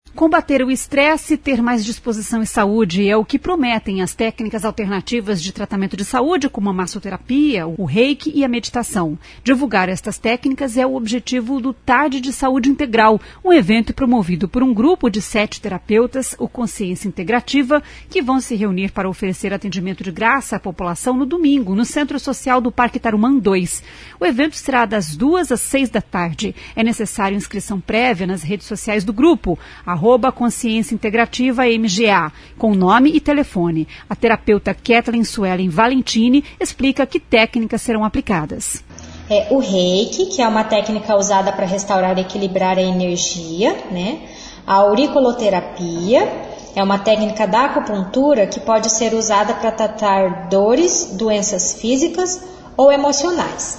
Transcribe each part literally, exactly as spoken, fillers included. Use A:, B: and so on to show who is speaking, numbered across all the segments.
A: Combater o estresse e ter mais disposição e saúde é o que prometem as técnicas alternativas de tratamento de saúde, como a massoterapia, o reiki e a meditação. Divulgar estas técnicas é o objetivo do Tarde de Saúde Integral, um evento promovido por um grupo de sete terapeutas, o Consciência Integrativa, que vão se reunir para oferecer atendimento de graça à população no domingo, no Centro Social do Parque Tarumã dois. O evento será das duas às seis da tarde. É necessário inscrição prévia nas redes sociais do grupo, arroba Consciência Integrativa M G A, com nome e telefone. A terapeuta Kathleen Suelen Valentini explica que técnicas serão aplicadas.
B: É, o reiki, que é uma técnica usada para restaurar e equilibrar a energia, né? A auriculoterapia é uma técnica da acupuntura que pode ser usada para tratar dores, doenças físicas ou emocionais.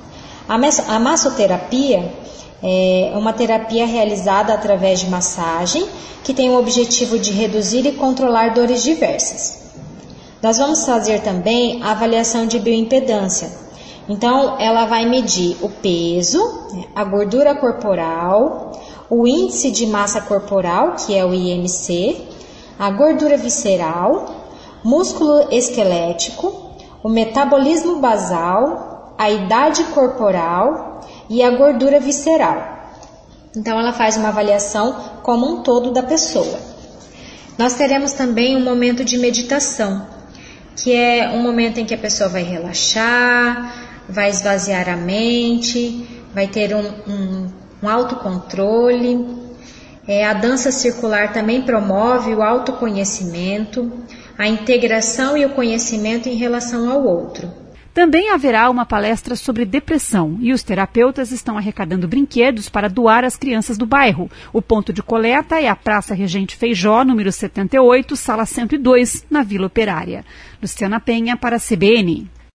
B: A, mas- a massoterapia é uma terapia realizada através de massagem que tem o objetivo de reduzir e controlar dores diversas. Nós vamos fazer também a avaliação de bioimpedância. Então, ela vai medir o peso, a gordura corporal, o índice de massa corporal, que é o I M C, a gordura visceral, músculo esquelético, o metabolismo basal, a idade corporal e a gordura visceral. Então, ela faz uma avaliação como um todo da pessoa. Nós teremos também um momento de meditação, que é um momento em que a pessoa vai relaxar, vai esvaziar a mente, vai ter um, um, um autocontrole. É, a dança circular também promove o autoconhecimento, a integração e o conhecimento em relação ao outro.
A: Também haverá uma palestra sobre depressão e os terapeutas estão arrecadando brinquedos para doar às crianças do bairro. O ponto de coleta é a Praça Regente Feijó, número setenta e oito, sala cento e dois, na Vila Operária. Luciana Penha para a C B N.